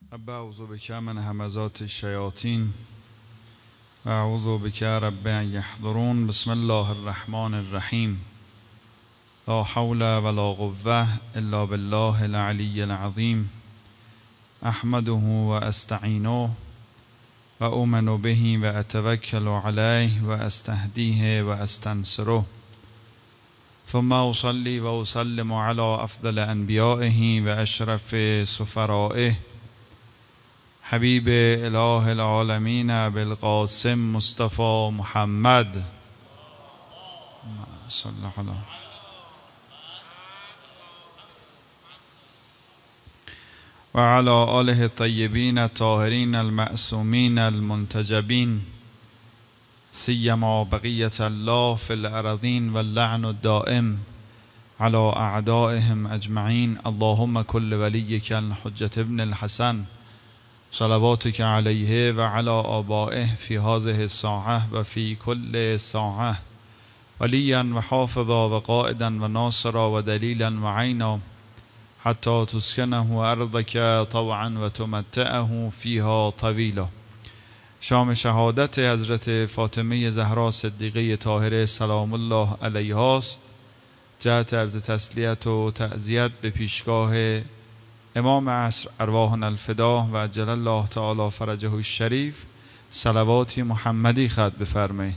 رب اعوذ بک من همزات الشیاطین و اعوذ بک رب ان یحضرون. بسم الله الرحمن الرحیم. لا حول ولا قوة الا بالله العلی العظیم. احمده و استعینه و اؤمن به و اتوکل علیه و استهدیه و استنصره. ثم اصلی و اسلم علی افضل انبیائه و اشرف سفرائه حبیب اله العالمین بالقاسم مصطفى محمد صلی الله علیه و علی آله الطیبین الطاهرین المعصومین المنتجبین سیما بقیة الله فی الارضین واللعن الدائم على اعدائهم اجمعین. اللهم كل ولیک الحجة ابن الحسن صلواتك علیه و علی آبائه فی هذه الساعة و فی کل ساعة ولیا و حافظا و قائدا و ناصرا و دلیلا و عینا حتی تسکنه ارضک طوعا و تمتعه فیها طویلا. شام شهادت حضرت فاطمه زهرا صدیقه طاهره سلام الله علیها است. جهت عرض تسلیت و تعزیت به پیشگاه امام عصر ارواحنا الفدا و عجل الله تعالی فرجه الشریف صلواتی محمدی ختم بفرمایید.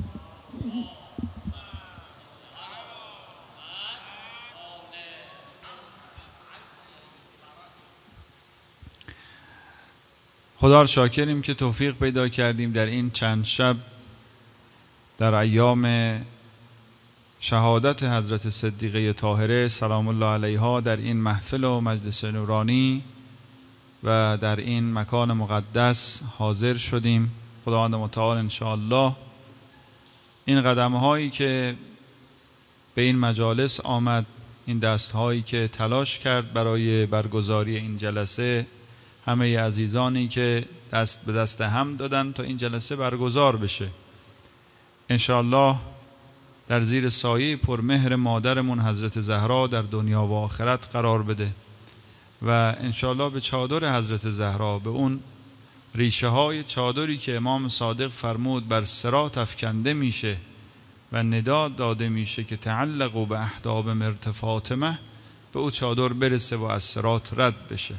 خدا را شاکریم که توفیق پیدا کردیم در این چند شب در ایام شهادت حضرت صدیقه طاهره سلام الله علیها در این محفل و مجلس نورانی و در این مکان مقدس حاضر شدیم. خداوند متعال انشاءالله این قدم هایی که به این مجالس آمد، این دست هایی که تلاش کرد برای برگزاری این جلسه، همه عزیزانی که دست به دست هم دادن تا این جلسه برگزار بشه، انشاءالله در زیر سایه پرمهر مادرمون حضرت زهرا در دنیا و آخرت قرار بده و انشاءالله به چادر حضرت زهرا، به اون ریشه های چادری که امام صادق فرمود بر صراط افکنده میشه و ندا داده میشه که تعلقوا به احداب مرت فاطمه، به او چادر برسه و از صراط رد بشه.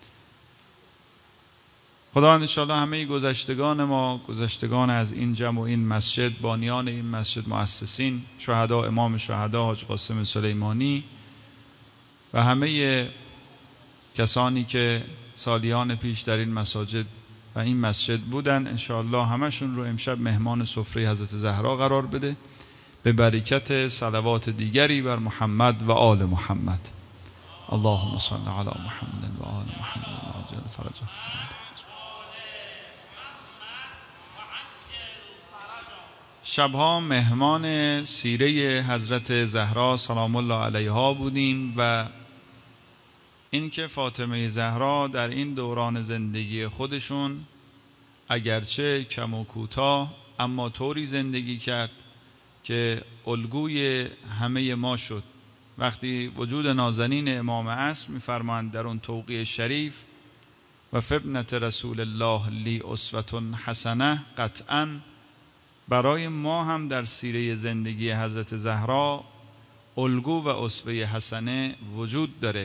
خدا انشاءالله همه گذشتگان ما، گذشتگان از این جمع و این مسجد، بانیان این مسجد، مؤسسین، شهدا، امام شهدا حاج قاسم سلیمانی و همه کسانی که سالیان پیش در این مساجد و این مسجد بودن، انشاءالله همشون رو امشب مهمان سفره حضرت زهرا قرار بده به برکت صلوات دیگری بر محمد و آل محمد. اللهم صل علی محمد و آل محمد و عجل فرجه. شبها مهمان سیره حضرت زهرا سلام الله علیها بودیم و اینکه فاطمه زهرا در این دوران زندگی خودشون اگرچه کم و کوتاه اما طوری زندگی کرد که الگوی همه ما شد. وقتی وجود نازنین امام عصر می‌فرمایند در اون توقیع شریف و فابنة رسول الله لی اسوة حسنه، قطعاً برای ما هم در سیره زندگی حضرت زهرا الگو و اسوه حسنه وجود داره.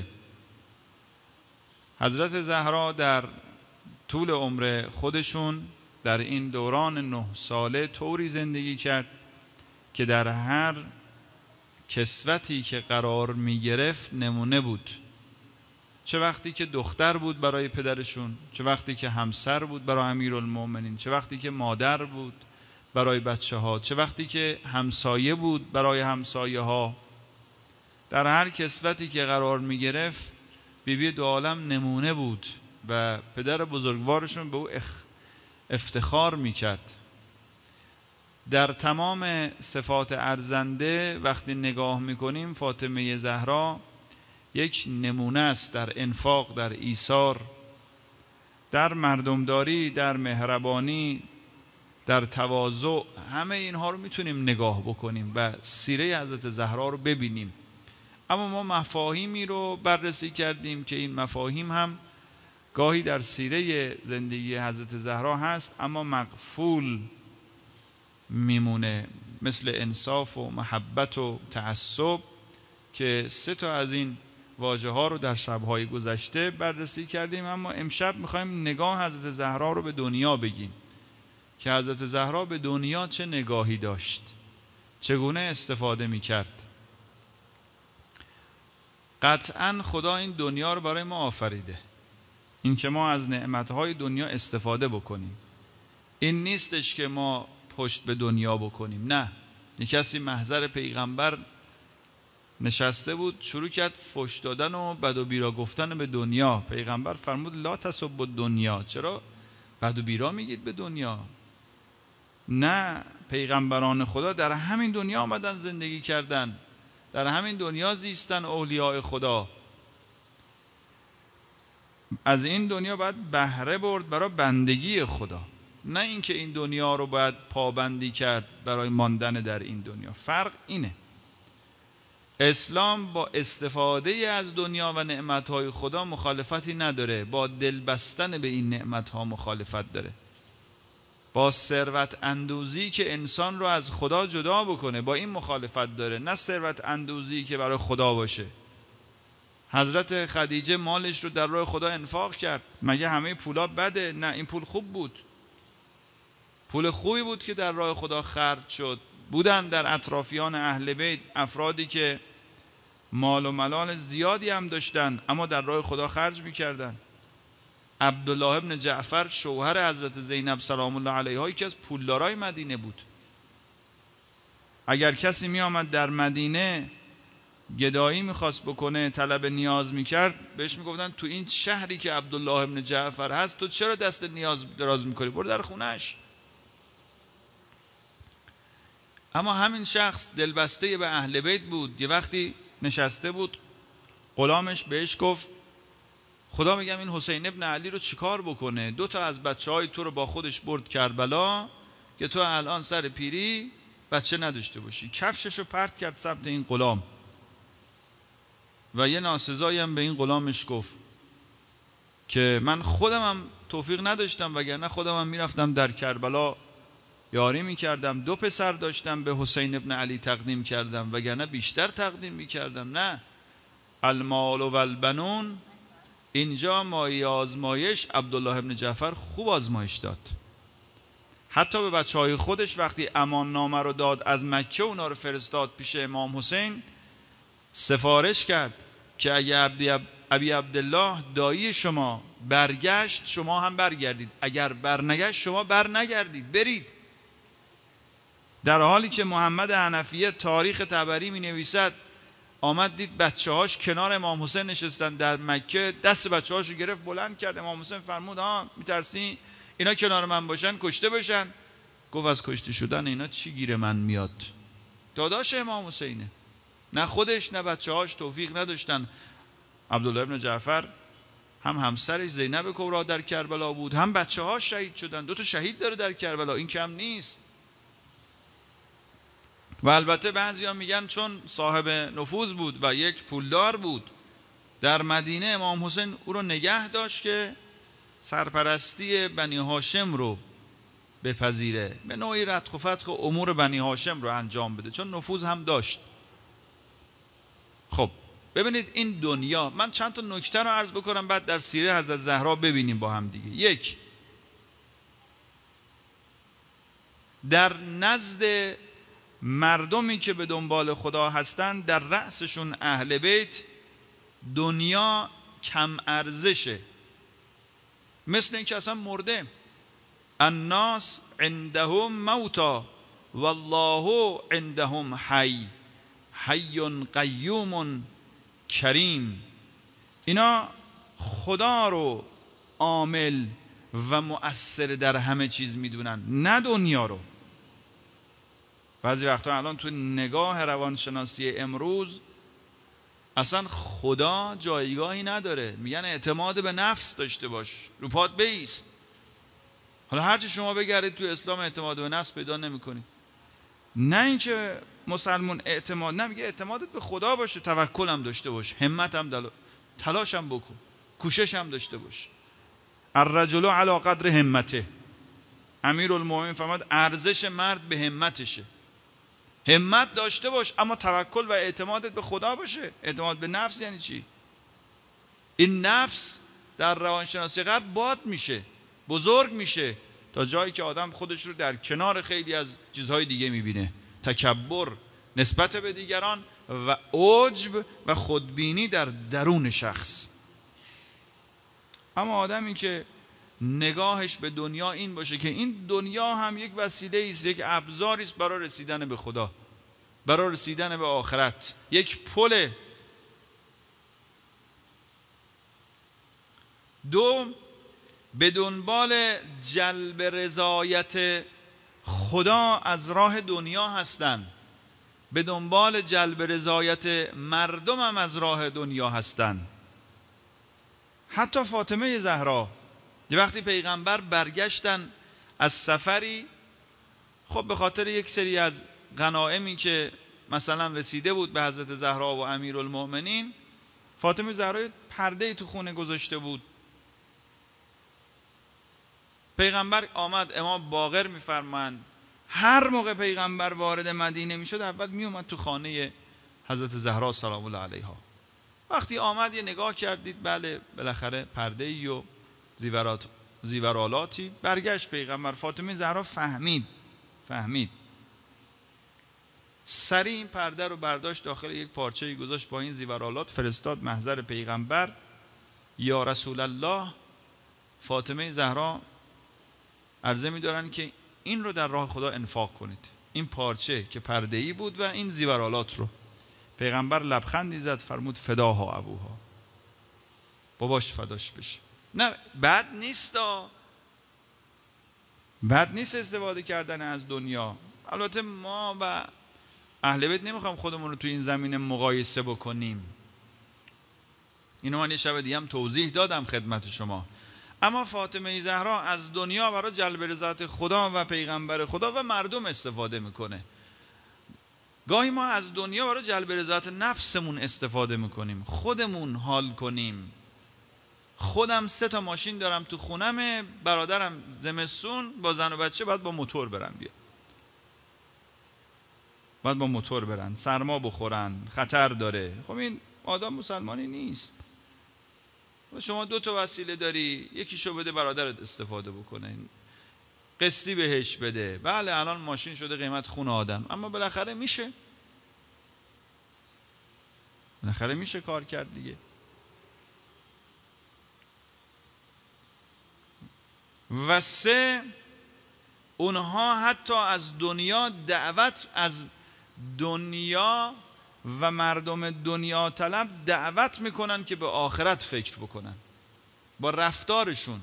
حضرت زهرا در طول عمر خودشون در این دوران 9 ساله طوری زندگی کرد که در هر کسوتی که قرار می گرفت نمونه بود. چه وقتی که دختر بود برای پدرشون، چه وقتی که همسر بود برای امیرالمومنین، چه وقتی که مادر بود برای بچه ها، چه وقتی که همسایه بود برای همسایه ها. در هر کسوتی که قرار می گرفت بیبی دو عالم نمونه بود و پدر بزرگوارشون به او افتخار می کرد. در تمام صفات ارزنده وقتی نگاه می کنیم فاطمه زهرا یک نمونه است در انفاق، در ایثار، در مردمداری، در مهربانی، در تواضع. همه اینها رو میتونیم نگاه بکنیم و سیره حضرت زهرا رو ببینیم. اما ما مفاهیمی رو بررسی کردیم که این مفاهیم هم گاهی در سیره زندگی حضرت زهرا هست اما مغفول میمونه، مثل انصاف و محبت و تعصب، که 3 تا از این واژه ها رو در شب‌های گذشته بررسی کردیم. اما امشب میخوایم نگاه حضرت زهرا رو به دنیا بگیم که حضرت زهرا به دنیا چه نگاهی داشت، چگونه استفاده میکرد. قطعا خدا این دنیا رو برای ما آفریده، این که ما از نعمتهای دنیا استفاده بکنیم. این نیستش که ما پشت به دنیا بکنیم، نه. یک کسی محضر پیغمبر نشسته بود، شروع کرد فحش دادن و بد و بیرا گفتن به دنیا. پیغمبر فرمود لا تسبوا الدنیا، چرا بد و بیرا میگید به دنیا؟ نه، پیغمبران خدا در همین دنیا آمدن زندگی کردن، در همین دنیا زیستن اولیاء خدا. از این دنیا باید بهره برد برای بندگی خدا، نه اینکه این دنیا رو باید پابندی کرد برای ماندن در این دنیا. فرق اینه. اسلام با استفاده از دنیا و نعمتهای خدا مخالفتی نداره، با دل بستن به این نعمتها مخالفت داره، با ثروت اندوزی که انسان رو از خدا جدا بکنه با این مخالفت داره، نه ثروت اندوزی که برای خدا باشه. حضرت خدیجه مالش رو در راه خدا انفاق کرد، مگه همه پولا بده؟ نه، این پول خوب بود، پول خوبی بود که در راه خدا خرج شد. بودن در اطرافیان اهل بیت افرادی که مال و ملال زیادی هم داشتن اما در راه خدا خرج میکردن. عبدالله ابن جعفر شوهر حضرت زینب سلام الله علیها یکی از پولدارای مدینه بود. اگر کسی می آمد در مدینه گدایی میخواست بکنه، طلب نیاز میکرد، بهش میگفتن تو این شهری که عبدالله ابن جعفر هست تو چرا دست نیاز دراز میکنی؟ برو در خونهش. اما همین شخص دلبسته به اهل بیت بود. یه وقتی نشسته بود، غلامش بهش گفت خدا میگم این حسین ابن علی رو چیکار بکنه؟ 2 تا از بچه‌های تو رو با خودش برد کربلا که تو الان سر پیری بچه نداشته باشی. کفشش رو پرت کرد سمت این غلام و یه ناسزایی هم به این غلامش گفت که من خودم هم توفیق نداشتم، وگرنه خودم هم میرفتم در کربلا یاری میکردم، 2 پسر داشتم به حسین ابن علی تقدیم کردم، وگرنه بیشتر تقدیم میکردم. نه، المال و البنون، اینجا مایه آزمایش عبدالله ابن جعفر خوب آزمایش داد. حتی به بچهای خودش وقتی امان نامه رو داد از مکه اونا رو فرستاد پیش امام حسین، سفارش کرد که اگه ابی عبدالله دایی شما برگشت شما هم برگردید، اگر برنگشت شما برنگردید، برید. در حالی که محمد حنفیه تاریخ طبری می نویسد آمد دید بچه هاش کنار امام حسین نشستن در مکه، دست بچه هاش رو گرفت بلند کرد. امام حسین فرمود میترسی اینا کنار من باشن کشته بشن؟ گفت از کشته شدن اینا چی گیر من میاد؟ داداش امام حسینه، نه خودش نه بچه هاش توفیق نداشتن. عبدالله ابن جعفر هم همسرش زینب کبرا در کربلا بود، هم بچه هاش شهید شدن. 2 تا شهید داره در کربلا، این کم نیست. و البته بعضیا میگن چون صاحب نفوذ بود و یک پولدار بود در مدینه، امام حسین او رو نگه داشت که سرپرستی بنی هاشم رو بپذیره، به نوعی رتق و فتق امور بنی هاشم رو انجام بده، چون نفوذ هم داشت. خب ببینید این دنیا، من چند تا نکته رو عرض بکنم بعد در سیره حضرت زهرا ببینیم با هم دیگه. 1، در نزد مردمی که به دنبال خدا هستن، در رأسشون اهل بیت، دنیا کم ارزشه، مثل اینکه اصلا مرده. الناس عندهم موتا والله عندهم حی، حی قیوم کریم. اینا خدا رو عامل و مؤثر در همه چیز میدونن، نه دنیا رو. بعضی وقتا الان تو نگاه روانشناسی امروز اصلا خدا جایگاهی نداره، میگن اعتماد به نفس داشته باش، رو پات بایست. حالا هرچی شما بگردید تو اسلام اعتماد به نفس پیدا نمی‌کنید. نه اینکه مسلمون اعتماد، نه، میگه اعتمادت به خدا باشه، توکل هم داشته باش، همت هم تلاش هم بکن، کوشش هم داشته باش. الرجل علی قدر همته. امیرالمومنین فرمود ارزش مرد به همتشه. همت داشته باش اما توکل و اعتمادت به خدا باشه. اعتماد به نفس یعنی چی؟ این نفس در روانشناسی غرب باد میشه، بزرگ میشه تا جایی که آدم خودش رو در کنار خیلی از چیزهای دیگه میبینه. تکبر نسبت به دیگران و عجب و خودبینی در درون شخص. اما آدمی که نگاهش به دنیا این باشه که این دنیا هم یک وسیله است، یک ابزاری است برای رسیدن به خدا، برای رسیدن به آخرت، یک پل. دو، به دنبال جلب رضایت خدا از راه دنیا هستند، به دنبال جلب رضایت مردم هم از راه دنیا هستند. حتی فاطمه زهرا وقتی پیغمبر برگشتن از سفری، خب به خاطر یک سری از غنایمی که مثلا رسیده بود به حضرت زهرا و امیرالمؤمنین، فاطمه زهرا پرده تو خونه گذاشته بود. پیغمبر آمد، امام باقر میفرمایند هر موقع پیغمبر وارد مدینه میشد اول میومد تو خانه حضرت زهرا سلام الله علیها. وقتی آمد یه نگاه کردید، بله بالاخره پرده‌ای و زیورالاتی. برگشت پیغمبر، فاطمه زهرا فهمید سریع این پرده رو برداشت، داخل یک پارچه‌ای گذاشت با این زیورالات، فرستاد محضر پیغمبر. یا رسول الله، فاطمه زهرا عرضه می‌دارن که این رو در راه خدا انفاق کنید، این پارچه که پرده‌ای بود و این زیورالات رو. پیغمبر لبخندی زد، فرمود فداها ابوها، باباش فداش بشه. نه بد نیست استفاده کردن از دنیا. البته ما و اهل بیت نمیخوام خودمون رو تو این زمینه مقایسه بکنیم، اینو من یه شب دیگه هم توضیح دادم خدمت شما. اما فاطمه زهرا از دنیا برای جلب رضایت خدا و پیغمبر خدا و مردم استفاده میکنه. گاهی ما از دنیا برای جلب رضایت نفسمون استفاده میکنیم، خودمون حال کنیم. خودم 3 ماشین دارم تو خونم، برادرم زمستون با زن و بچه باید با موتور برن بیان، باید با موتور برن، سرما بخورن، خطر داره. خب این آدم مسلمانی نیست. شما 2 وسیله داری، یکیشو بده برادرت استفاده بکنه، قسطی بهش بده. بله الان ماشین شده قیمت خون آدم، اما بالاخره میشه کار کرد دیگه. و 3، اونها حتی از دنیا از دنیا و مردم دنیا طلب دعوت میکنن که به آخرت فکر بکنن، با رفتارشون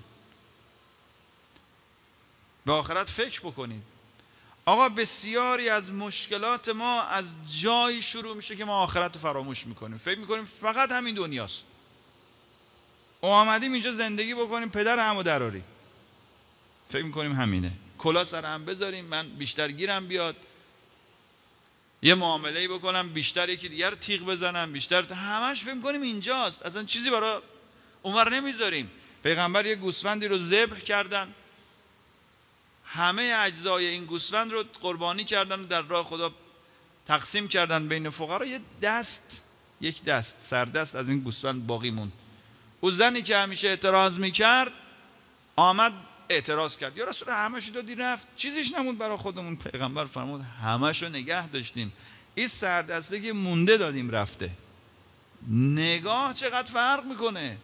به آخرت فکر بکنید. آقا بسیاری از مشکلات ما از جایی شروع میشه که ما آخرت رو فراموش میکنیم، فکر میکنیم فقط همین دنیاست. آمدیم اینجا زندگی بکنیم، پدر همو دراریم، فکر میکنیم همینه، کلا سر هم بذاریم، من بیشتر گیرم بیاد، یه معامله‌ای بکنم بیشتر یکی دیگر رو تیغ بزنم، بیشتر، همش فکر میکنیم اینجاست، اصلا چیزی برای اونور نمیذاریم. پیغمبر یه گوسفندی رو ذبح کردن، همه اجزای این گوسفند رو قربانی کردن و در راه خدا تقسیم کردن بین فقرا. یک دست سردست از این گوسفند باقی موند. او زنی که همیشه اعتراض میکرد آمد اعتراض کرد، یا رسول همه‌شو دادی رفت، چیزیش نموند برای خودمون. پیغمبر فرمود همه‌شو نگه داشتیم، این سردسته که مونده دادیم رفته. نگاه چقدر فرق میکنه.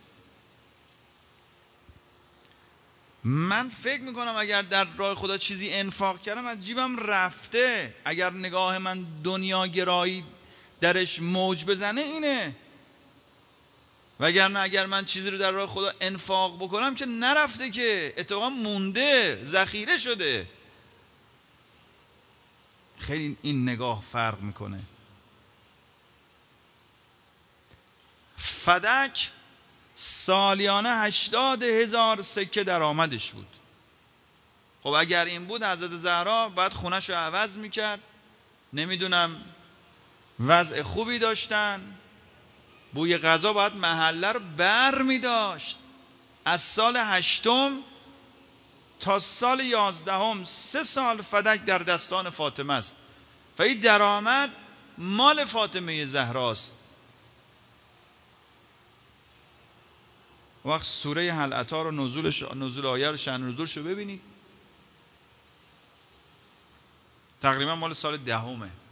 من فکر میکنم اگر در راه خدا چیزی انفاق کردم از جیبم رفته، اگر نگاه من دنیا گرایی درش موج بزنه اینه، وگرنه اگر من چیزی رو در راه خدا انفاق بکنم که نرفته، که اتفاقا مونده، ذخیره شده. خیلی این نگاه فرق میکنه. فدک سالیانه 80,000 سکه درآمدش بود. خب اگر این بود حضرت زهرا باید خونش رو عوض میکرد، نمیدونم وضع خوبی داشتن، بوی غذا باید محله رو بر میداشت. از سال 8 تا سال 11 3 سال فدک در دستان فاطمه است و این درآمد مال فاطمه زهراست. وقت سوره هل اتی رو نزول آیه رو شأن نزولش رو ببینید، تقریبا مال سال 10.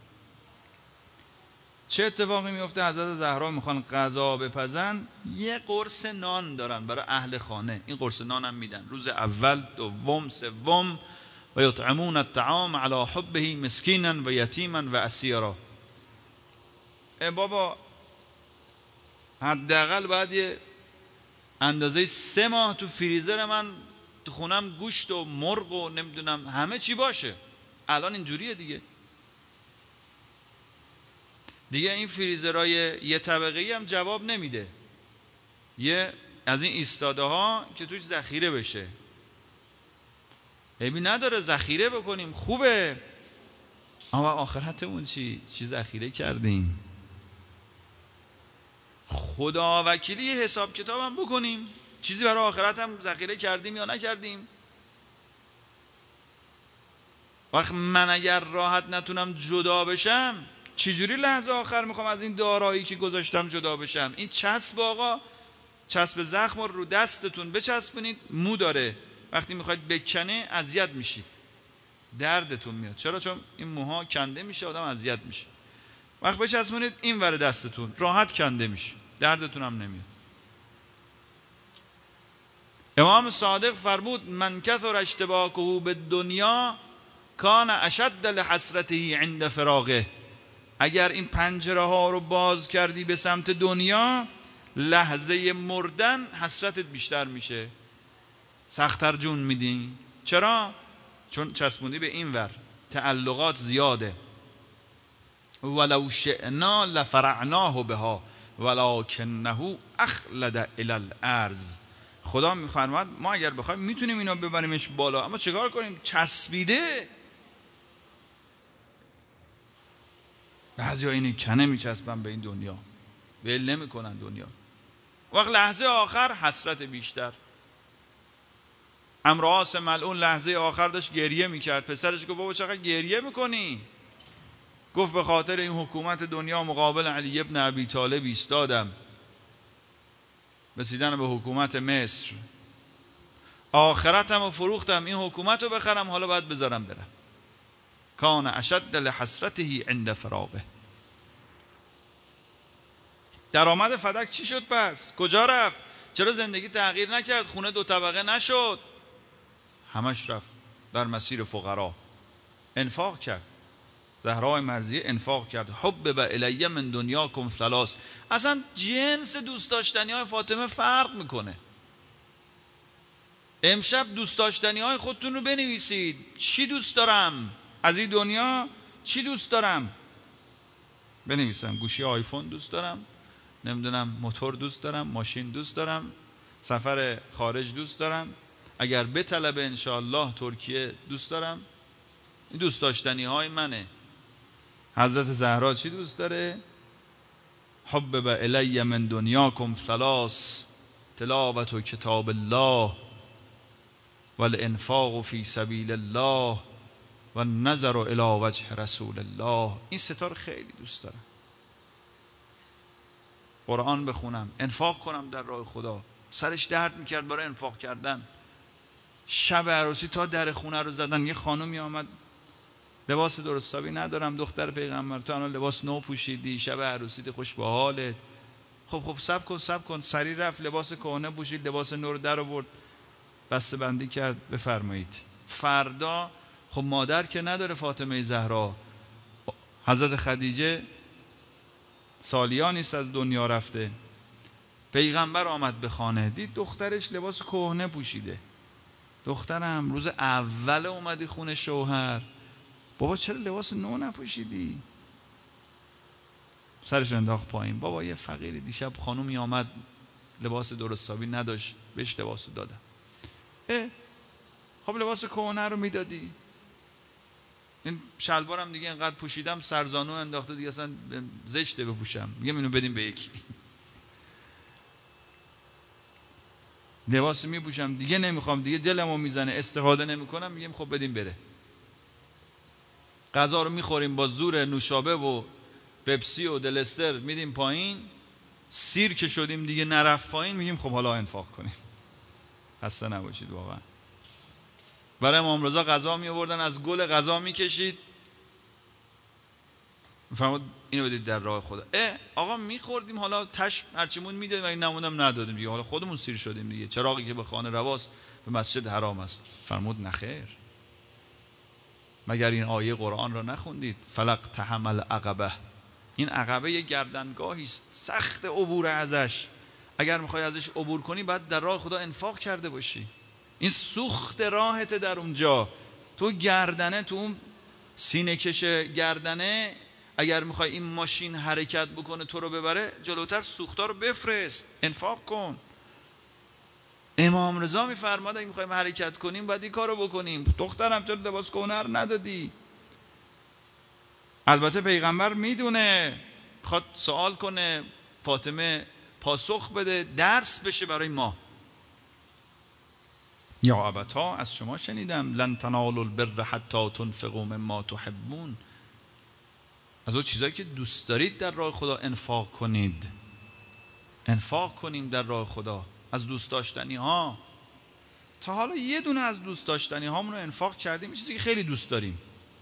چه اتفاقی میفته؟ حضرت زهرا میخوان غذا بپزن، یه قرص نان دارن برای اهل خانه. این قرص نان هم میدن روز اول، دوم، سوم. و یطعمون الطعام علی حبه مسکینا و یتیما و اسیرا. بابا حداقل باید یه اندازه 3 ماه تو فریزر من تو خونم گوشت و مرغ و نمیدونم همه چی باشه. الان اینجوریه دیگه این فریزرهای یه طبقه‌ای هم جواب نمیده. یه از این ایستاده ها که توش ذخیره بشه. عیبی نداره ذخیره بکنیم، خوبه، اما آخرتمون چی ذخیره کردیم؟ خدا وکیلی حساب کتاب هم بکنیم، چیزی برای آخرت هم ذخیره کردیم یا نکردیم. وقت من اگر راحت نتونم جدا بشم، چجوری لحظه آخر میخوام از این دارایی که گذاشتم جدا بشم؟ این چسب آقا، چسب زخم رو دستتون بچسبونید، مو داره، وقتی میخواید بکنه اذیت میشید، دردتون میاد. چرا؟ چون این موها کنده میشه، آدم اذیت میشه. وقت بچسبونید این ور دستتون، راحت کنده میشه، دردتون هم نمیاد. امام صادق فرمود من کثر اشتباکه به دنیا کان اشد لحسرته عند فراغه. اگر این پنجره ها رو باز کردی به سمت دنیا، لحظه مردن حسرتت بیشتر میشه، سخت‌تر جون میدی. چرا؟ چون چسبوندی به این ور، تعلقات زیاده. ولو شئنا لفرعناه بها ولکنه اخلد الی الارض. خدا میفرماد ما اگر بخوایم میتونیم اینو ببریمش بالا، اما چیکار کنیم؟ چسبیده. بعضیا اینو کنه میچسبن به این دنیا، ول نمیکنن دنیا. وقت لحظه آخر حسرت بیشتر. عمرو عاص ملعون لحظه آخر داشت گریه میکرد. پسرش گفت بابا چقدر گریه میکنی؟ گفت به خاطر این حکومت دنیا مقابل علی ابن ابی طالب ایستادم، رسیدن به حکومت مصر. آخرتم رو فروختم این حکومت رو بخرم، حالا باید بذارم برم. کان اشد لحسرته عند فراغه. درآمد فدک چی شد پس؟ کجا رفت؟ چرا زندگی تغییر نکرد؟ خونه 2 طبقه نشد؟ همش رفت در مسیر فقرا، انفاق کرد. زهرای مرضیه انفاق کرد. حبب الی من دنیاکم 3. اصلا جنس دوست داشتنی های فاطمه فرق میکنه. امشب دوست داشتنی های خودتون رو بنویسید. چی دوست دارم از این دنیا؟ چی دوست دارم؟ بنویسم. گوشی آیفون دوست دارم، نمیدونم موتور دوست دارم، ماشین دوست دارم، سفر خارج دوست دارم، اگر بطلبه انشاءالله ترکیه دوست دارم. این دوست داشتنی های منه. حضرت زهرا چی دوست داره؟ حبب الی من دنیاکم 3. تلاوت کتاب الله والانفاق فی سبیل الله و النظر الی وجه رسول الله. این 3 تا رو خیلی دوست دارم. قرآن بخونم، انفاق کنم در راه خدا. سرش درد میکرد برای انفاق کردن. شب عروسی تا در خونه رو زدن. یه خانومی آمد، لباس درستابی ندارم، دختر پیغمبر، تو الان لباس نو پوشیدی، شب عروسیت، خوش به حالت. خب صبر کن. سری رفت لباس کهنه پوشید، لباس نو رو در آورد، بسته بندی کرد. بفرمایید. فردا خب مادر که نداره فاطمه زهرا، حضرت خدیجه سالیا نیست از دنیا رفته. پیغمبر آمد به خانه، دید دخترش لباس کهنه پوشیده. دخترم روز اول اومدی خونه شوهر، بابا چرا لباس نو نپوشیدی؟ سرش انداخت پایین. بابا یه فقیری دیشب خانومی آمد لباس درستابی نداشت، بهش لباس دادم. خب لباس کهنه رو میدادی. این شلوارم دیگه انقدر پوشیدم سرزانو انداخته دیگه، اصلا زشته بپوشم، میگم اینو بدیم به یکی. لباس میپوشم دیگه نمیخوام، دیگه دلمو میزنه، استفاده نمیکنم، میگیم خب بدیم بره. غذا رو میخوریم با زور نوشابه و پپسی و دلستر میدیم پایین، سیر که شدیم دیگه نرفت پایین، میگیم خب حالا انفاق کنیم. خسته نباشید. واقعا برای امام رضا غذا می آوردن، از گل غذا میکشید، میفرمود اینو بدید در راه خدا. آقا میخوردیم، حالا تش هرچیمون میدادیم، اگه نموندم ندادیم دیگه، حالا خودمون سیر شدیم دیگه، چراغی که به خانه رواست به مسجد حرام است. فرمود نخیر، مگر این آیه قرآن را نخوندید؟ فلق تحمل عقبه، این عقبه یه گردنگاهی است سخت عبور ازش، اگر میخوای ازش عبور کنی باید در راه خدا انفاق کرده باشی. این سوخت راهت در اونجا، تو گردنه، تو اون سینه کش گردنه، اگر میخوای این ماشین حرکت بکنه تو رو ببره جلوتر، سوختا رو بفرست، انفاق کن. امام رضا میفرماد اگه میخوایم حرکت کنیم باید این کارو بکنیم. دخترم چرا لباس کهنه رو ندادی؟ البته پیغمبر میدونه، میخواد سوال کنه، فاطمه پاسخ بده، درس بشه برای ما. یا ابتا، از شما شنیدم لن تنالوا البر حتی تنفقوا مما تحبون، از اون چیزایی که دوست دارید در راه خدا انفاق کنید. انفاق کنیم در راه خدا از دوست داشتنی ها. تا حالا یه دونه از دوست داشتنی هامون رو انفاق کردیم، چیزی که خیلی دوست داریم.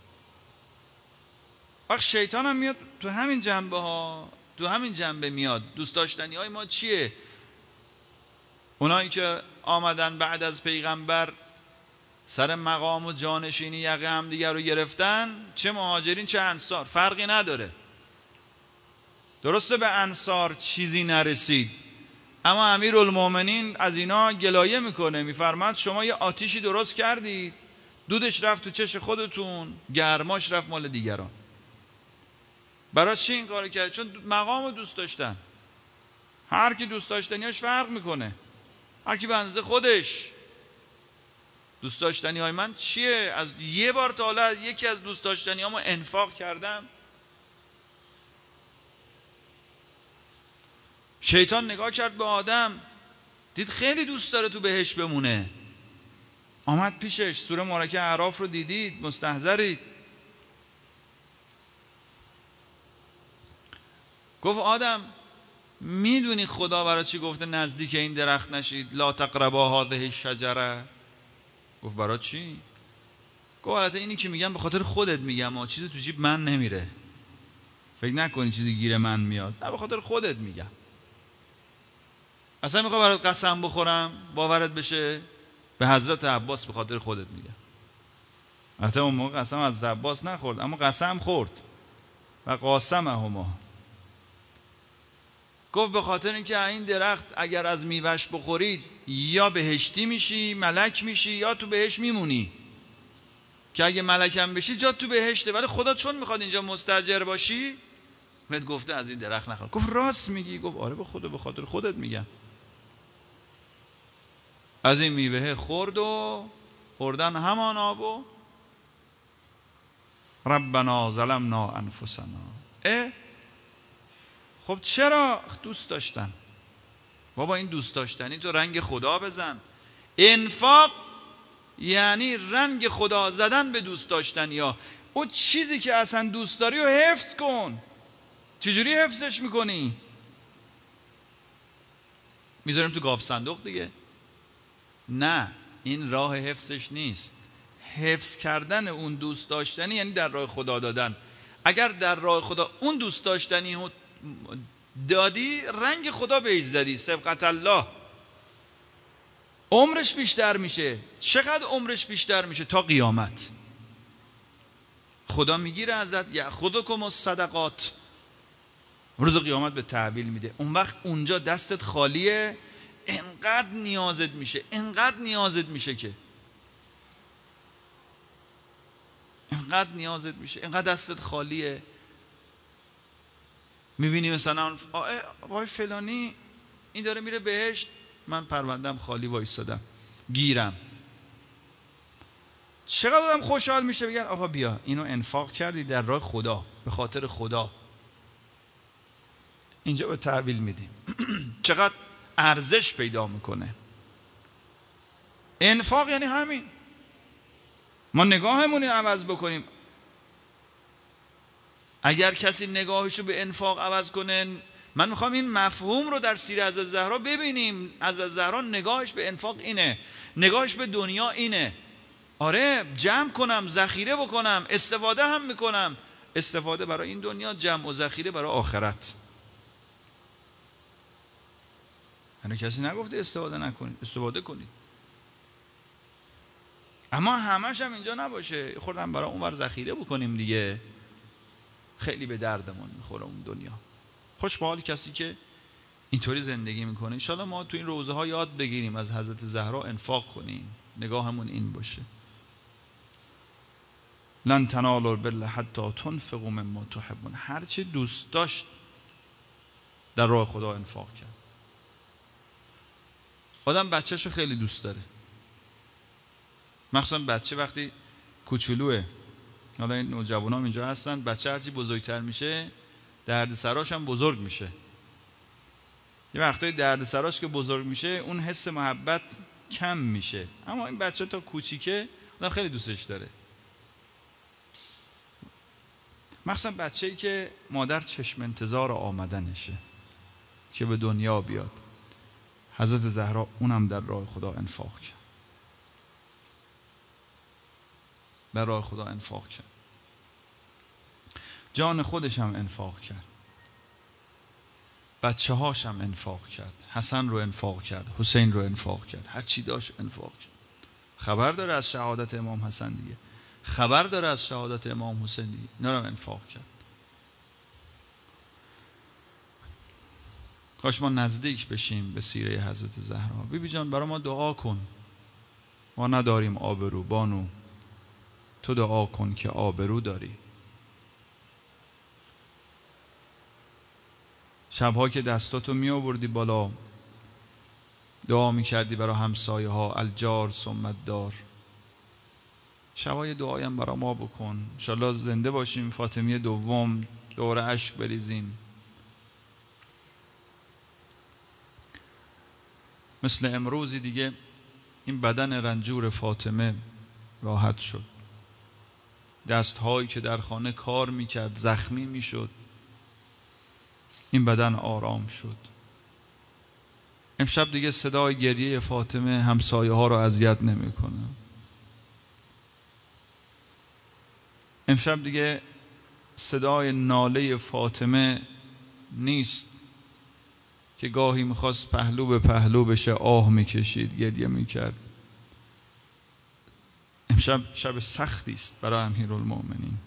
وقت شیطان هم میاد تو همین جنبه ها، تو همین جنبه میاد. دوست داشتنی های ما چیه؟ اونایی که آمدن بعد از پیغمبر سر مقام و جانشینی یقه هم دیگر رو گرفتن، چه مهاجرین چه انصار، فرقی نداره. درسته به انصار چیزی نرسید، اما امیرالمومنین از اینا گلایه میکنه، میفرماد شما یه آتیشی درست کردید، دودش رفت تو چش خودتون، گرماش رفت مال دیگران. برای چی این کارو کرد؟ چون مقام دوست داشتن. هر کی دوست داشتنیاش فرق میکنه، هر کی به اندازه خودش. دوست داشتنی های من چیه؟ از یه بار تا حالا یکی از دوست داشتنی هامو انفاق کردم؟ شیطان نگاه کرد به آدم، دید خیلی دوست داره تو بهشت بمونه، آمد پیشش. سوره مبارکه اعراف رو دیدید، مستحضرید. گفت آدم میدونی خدا برای چی گفته نزدیک این درخت نشید؟ لا تقربا هذه الشجره. گفت برای چی؟ گفت البته اینی که میگم به خاطر خودت میگم، چیزی تو جیب من نمیره، فکر نکنی چیزی گیر من میاد، نه به خاطر خودت میگم. اصلا میخوام برات قسم بخورم باورت بشه؟ به حضرت عباس به خاطر خودت میگم. البته اون موقع قسم از عباس نخورد، اما قسم خورد و قاسمهما. گفت به خاطر اینکه این درخت اگر از میوهش بخورید یا بهشتی میشی، ملک میشی، یا تو بهشت میمونی، که اگه ملکم بشی جا تو بهشته، ولی خدا چون میخواد اینجا مستاجر باشی بهت گفته از این درخت نخور. گفت راست میگی؟ گفت آره به خاطر خودت میگم. از این میوه خورد و خوردن همان آب و ربنا ظلمنا انفسنا. خب چرا؟ دوست داشتن. بابا این دوست داشتنی تو رنگ خدا بزن. انفاق یعنی رنگ خدا زدن به دوست داشتنی ها. او چیزی که اصلا دوست داری رو حفظ کن. چجوری حفظش میکنی؟ میذاریم تو گاف صندوق دیگه؟ نه، این راه حفظش نیست. حفظ کردن اون دوست داشتنی یعنی در راه خدا دادن. اگر در راه خدا اون دوست داشتنی دادی، رنگ خدا بهش زدی، سبقت الله، عمرش بیشتر میشه. چقدر عمرش بیشتر میشه؟ تا قیامت. خدا میگیره ازت، یأخذکم الصدقات، روز قیامت به تحویل میده. اون وقت اونجا دستت خالیه، انقدر نیازت میشه، انقدر نیازت میشه که انقدر نیازت میشه، انقدر دستت خالیه. میبینی مثلا آقای فلانی این داره میره بهشت، من پروندم خالی وایستادم گیرم. چقدر آدم خوشحال میشه، بگن آقا بیا اینو انفاق کردی در راه خدا، به خاطر خدا، اینجا به تحویل میدیم. چقدر ارزش پیدا میکنه. انفاق یعنی همین، ما نگاهمون رو عوض بکنیم. اگر کسی نگاهشو به انفاق عوض کنه، من میخوام این مفهوم رو در سیره حضرت زهرا ببینیم. حضرت زهرا نگاهش به انفاق اینه، نگاهش به دنیا اینه. آره جمع کنم، ذخیره بکنم، استفاده هم میکنم، استفاده برای این دنیا، جمع و ذخیره برای آخرت. یعنی کسی نگفته استفاده نکنید، استفاده کنید، اما همش هم اینجا نباشه. خوردم برای اونور ذخیره بکنیم دیگه، خیلی به دردمون میخوره اون دنیا. خوش به حال کسی که اینطوری زندگی میکنه. ان شاءالله ما تو این روزه ها یاد بگیریم از حضرت زهرا انفاق کنیم، نگاهمون این باشه. لن تنالوا البر حتی تنفقوا مما تحبون. هر چی دوست داشت در راه خدا انفاق کرد. آدم بچه‌شو خیلی دوست داره، مخصوصا بچه وقتی کوچولوه. حالا این نوجوانان اینجا هستن، بچه هرچی بزرگتر میشه دردسراش هم بزرگ میشه. یه وقتای دردسراش که بزرگ میشه اون حس محبت کم میشه، اما این بچه تا کوچیکه آدم خیلی دوستش داره. مخصوصا بچه‌ای که مادر چشم انتظار آمدنشه که به دنیا بیاد. حضرت زهرا اونم در راه خدا انفاق کرد، در راه خدا انفاق کرد. جان خودش هم انفاق کرد، بچه هاش هم انفاق کرد، حسن رو انفاق کرد، حسین رو انفاق کرد، هر چی داشت انفاق کرد. خبر داره از شهادت امام حسن دیگه، خبر داره از شهادت امام حسین دیگه، اینا رو انفاق کرد. کاش ما نزدیک بشیم به سیره حضرت زهرا. بیبی جان برای ما دعا کن، ما نداریم آبرو، بانو تو دعا کن که آبرو داری. شبها که دستاتو می آوردی بالا دعا می کردی برای همسایه ها، الجار ثم الدار. شبای دعایم برای ما بکن، انشالله زنده باشیم فاطمیه دوم دوره اشک بریزیم. مثل امروزی دیگه این بدن رنجور فاطمه راحت شد، دستهایی که در خانه کار میکرد زخمی میشد، این بدن آرام شد. امشب دیگه صدای گریه فاطمه همسایه ها رو اذیت نمیکنه. امشب دیگه صدای ناله فاطمه نیست که گاهی میخواست پهلو به پهلو بشه آه میکشید گریه میکرد. امشب شب سختی است برای امیرالمومنین.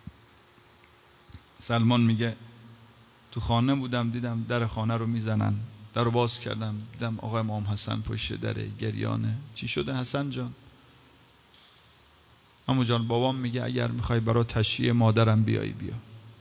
سلمان میگه تو خانه بودم دیدم در خانه رو میزنن، در رو باز کردم دیدم آقای امام حسن پشت دره گریانه. چی شده حسن جان؟ عمو جان بابام میگه اگر میخوای برای تشییع مادرم بیایی بیا.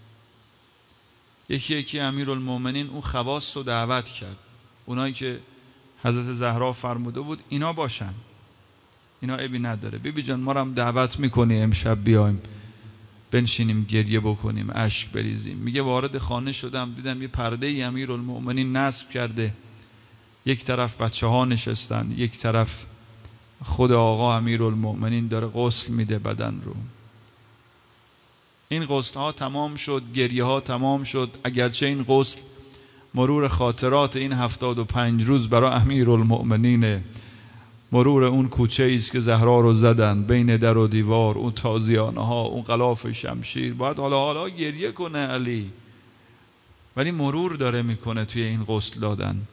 یکی یکی امیرالمومنین اون خواص رو دعوت کرد، اونایی که حضرت زهرا فرموده بود اینا باشن، اینا عیبی نداره. بیبی جان ما رو هم دعوت میکنی امشب بیایم بنشینیم گریه بکنیم اشک بریزیم. میگه وارد خانه شدم دیدم یه پرده ای امیرالمومنین نصب کرده، یک طرف بچه ها نشستن، یک طرف خود آقا امیرالمومنین داره غسل میده بدن رو. این غسل ها تمام شد، گریه ها تمام شد، اگرچه این غسل مرور خاطرات این 75 روز برای امیرالمومنینه، مرور اون کوچه ایست که زهرا رو زدن بین در و دیوار، اون تازیانه ها، اون غلاف شمشیر. باید حالا گریه کنه علی، ولی مرور داره میکنه توی این غسل دادن.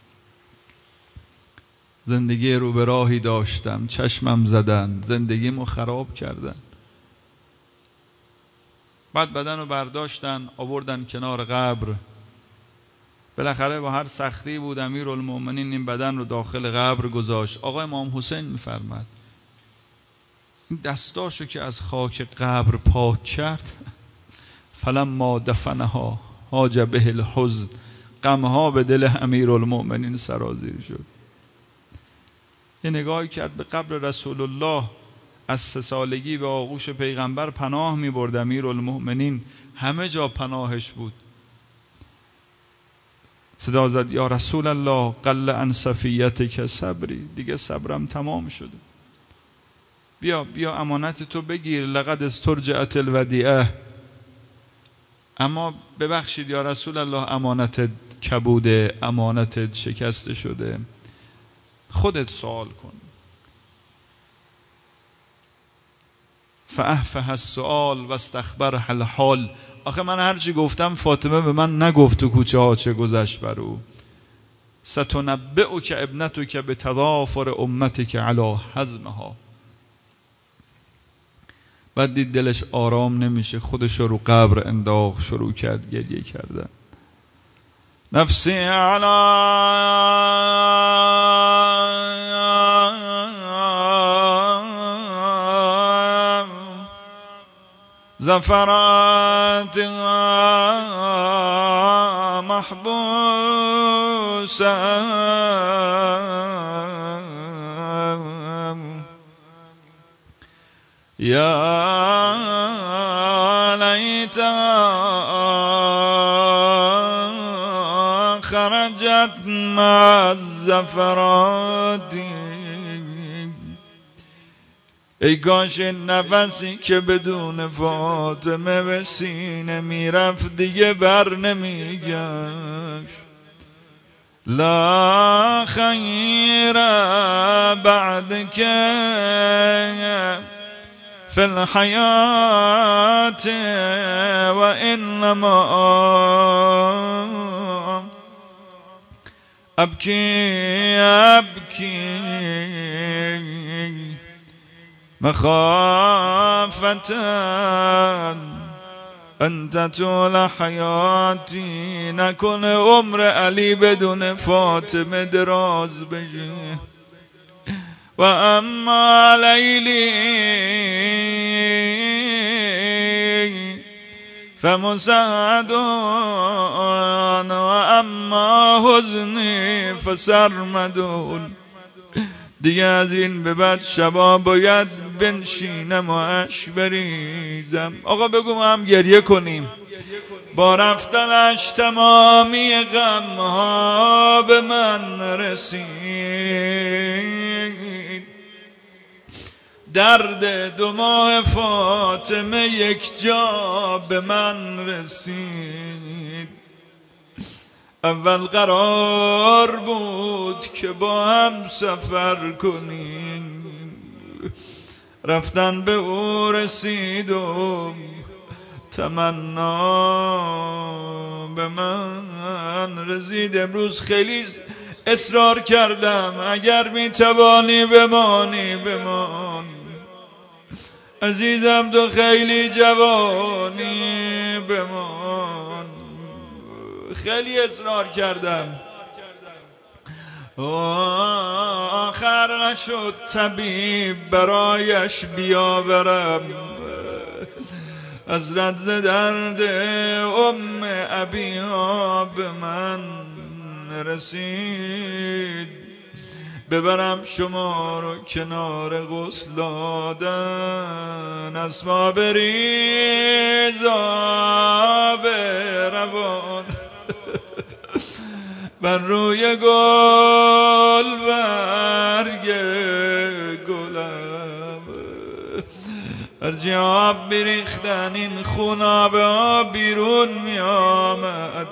زندگی رو به راهی داشتم چشمم زدن، زندگیمو خراب کردن. بعد بدن رو برداشتن آوردن کنار قبر. بالاخره با هر سختی بود امیرالمومنین این بدن رو داخل قبر گذاشت. آقای امام حسین میفرماد این دستاشو که از خاک قبر پاک کرد فلما دفنها حاج به الحزن، غمها به دل امیرالمومنین سرازیر شد. یه نگاهی کرد به قبر رسول الله، از 3 سالگی به آغوش پیغمبر پناه می برد امیرالمومنین، همه جا پناهش بود. صدا زد یا رسول الله قل عن صفیتک صبری، دیگه صبرم تمام شده، بیا امانت تو بگیر، لقد استرجعت الودیعه. اما ببخشید یا رسول الله امانتت کبوده، امانتت شکسته شده، خودت سوال کن. فاحفح السؤال و استخبرها الحال. آخه من هرچی گفتم فاطمه به من نگفت تو کوچه ها چه گذشت بر او. ستنبئک ابنتک بتضافر امتک علی حزمها. بعد دید دلش آرام نمیشه، خودش رو قبر انداخت، شروع کرد گریه کردن. نفسی علی زفرات محبوسا یا لیتها خرجت مع الزفرات. ای کاش نفسی که بدون فاطمه به سینه میرفت دیگه بر نمیگشت. لا خیر بعد که فی الحیات و انما ابکی مخافتا انت طول حیاتی. نکنه عمر علی بدون فاطمه دراز بشه. و اما لیلی فمسعد و اما حزنی فسرمدون. دیگه از این به بعد شبا باید بنشینم و اشک بریزم. آقا بگو ما هم گریه کنیم. با رفتنش تمامی غمها به من رسید. درد دو ماه فاطمه یک جا به من رسید. اول قرار بود که با هم سفر کنیم، رفتن به او رسید و تمنا به من رسید. امروز خیلی اصرار کردم اگر میتوانی بمانی بمان. عزیزم تو خیلی جوانی بمان. خیلی اصرار کردم، آخر نشد طبیب برایش بیاورم. حضرت ز درد ام ابیها به من رسید. ببرم شما رو کنار غسل دادن، اسما بریز آب روان بر روی گل برگ گلم. هرچی آب بریختن این خوناب آب بیرون می آمد.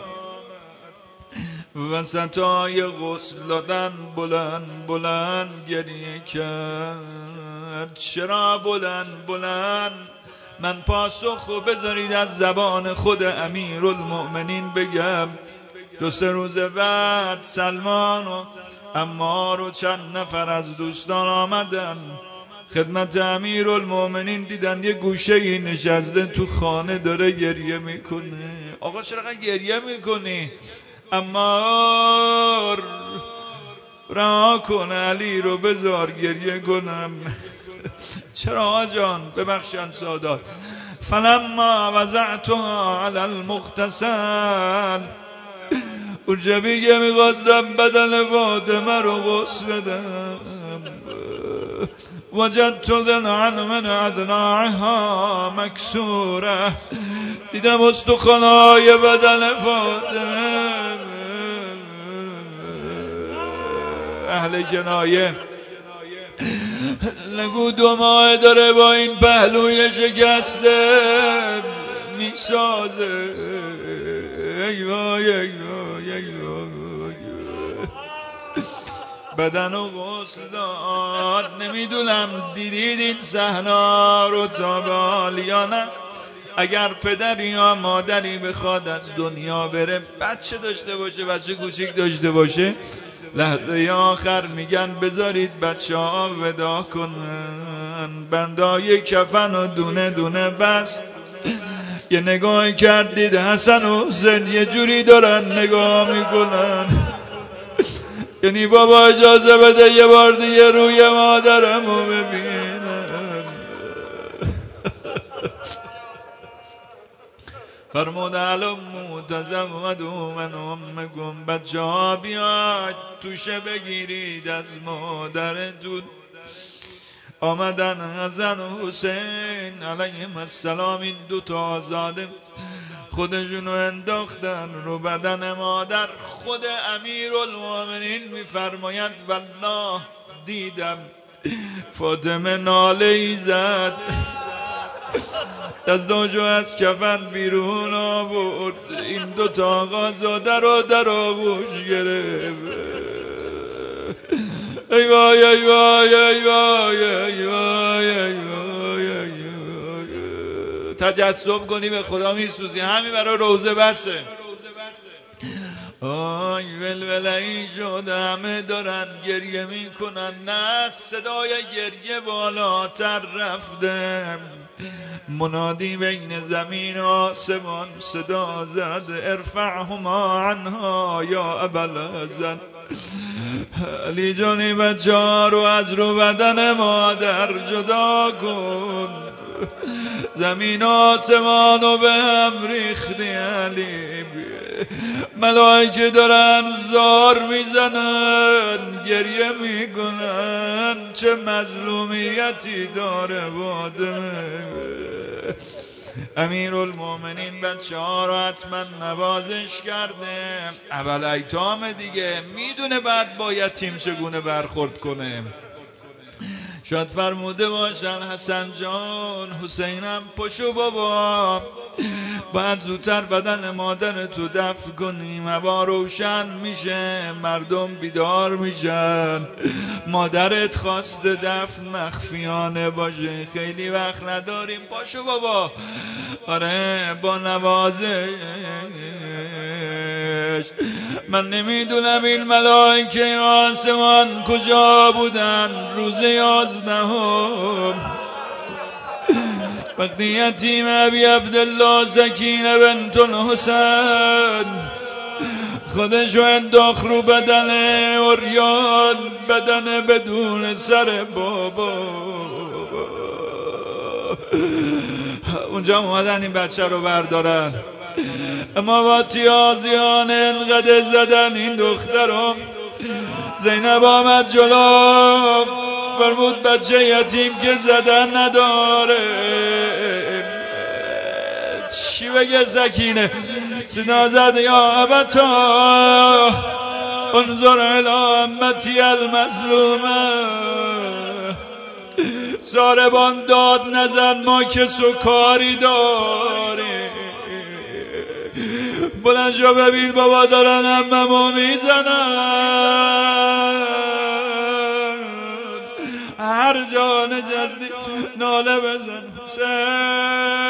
وسطای غسل دادن بلند بلند گریه کرد. چرا بلند بلند؟ من پاسخو بذارید از زبان خود امیرالمؤمنین بگم. دو سه روز بعد سلمان و عمار و چند نفر از دوستان آمدن خدمت امیرالمؤمنین. دیدن یه گوشه ای نشسته تو خانه داره گریه میکنه. آقا چرا گریه میکنی؟ عمار رها کن، علی رو بذار گریه کنم. چرا آقا جان؟ ببخشن سادات. فلما وضعتها علی المغتسل، اون شبی که میخواستم بدن فاطمه رو غسل بدم، وجدت ذنعا من اضلاعها مکسوره. دیدم استخوان‌های بدن فاطمه اهل کنایه نگو 2 ماه داره با این پهلوی شکسته میسازه. ای وای ای وای ای وای. بدن و غسل داد. نمیدونم دیدید این صحنه رو تا به حال یا نه. اگر پدری یا مادری بخواد از دنیا بره، بچه داشته باشه، بچه کوچیک داشته باشه، لحظه آخر میگن بذارید بچه ها ودا کنن. بندای کفن و دونه دونه بست. یه نگاه کردید حسن و حسین یه جوری دارن نگاه میکنن، یعنی بابا اجازه بده یه بار دیگه روی مادرمو ببینم. فرمود علم متزودو من امکم، بچه ها بیاید توشه بگیرید از مادرتون. آمدن حسن و حسین علیهم السلام، این 2 تا آزاده خودشونو انداختن رو بدن مادر. خود امیرالمومنین میفرماید والله دیدم فاطمه ناله ای زد، دستاشو از کفن بیرون آورد، این 2 تا آقازاده رو در آغوش گرفت. ای وای ای وای ای وای ای وای ای وای ای وای. تجسم کنی به خدا میسوزی. همین برای روزه بسه. آی ولوله ای شده، همه دارن گریه میکنن، نه صدای گریه بالاتر رفته. منادی بین زمین و آسمان صدا زد ارفعهما عنها یا ابوالحسن. علی جانی بچه ها رو از رو بدن مادر جدا کن. زمین و آسمان رو به هم ریختی علی. ملائکه دارن زار میزنن، گریه میکنن، چه مظلومیتی داره فاطمه. امیرالمومنین بچه ها رو حتما نوازش کرده. اول ایتام دیگه میدونه بعد با یتیم چگونه برخورد کنه. شاید فرموده باشن حسن جان حسینم پشو بابا، باید زودتر بدن مادر تو دفن کنیم، هوا روشن میشه، مردم بیدار میشن، مادرت خواست دفن مخفیانه باشه، خیلی وقت نداریم، پاشو بابا. آره با نوازش. من نمیدونم این ملائکه آسمان کجا بودن روز 11 وقتی یتیم ابی عبدالله سکینه بنت الحسین خودشو انداخت رو بدن عریان، بدن بدون سر بابا. اونجا اومدن این بچه رو بردارن، اما با تیازیان انقدر زدن این دخترم. زینب آمد جلو فرمود بچه یتیم که زدن نداره. چی بگه سکینه؟ صدا زد یا ابتا انظر الی امتی المظلومه. ساربان داد نزن، ما که سکاری داریم. بلند شو ببین بابا دارن عممو میزنن. هر جا نشستی ناله بزن حسین.